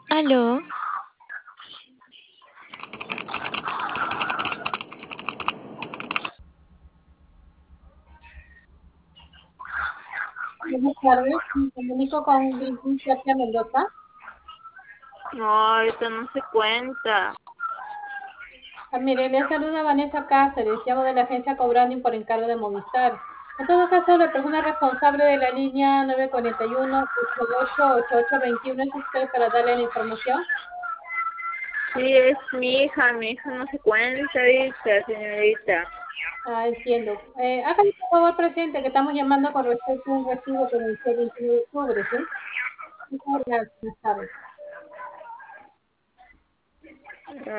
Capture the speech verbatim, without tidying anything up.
¿Aló? Buenas tardes, me comunico con Virginia Tapia Mendoza. No, ahorita no se cuenta. Ah, mire, le saluda Vanessa Cáceres, llamo de la agencia Cobranding por encargo de Movistar. En todo caso, la persona responsable de la línea nueve cuatro uno, ocho ocho ocho ocho dos uno es usted para darle la información. Sí, es mi hija, mi hija no se cuenta, dice, señorita. Ah, entiendo. Eh, hágame por favor presente que estamos llamando con respecto a un recibo que venció el veintiuno de octubre, ¿sí? Muchas gracias, buenas tardes.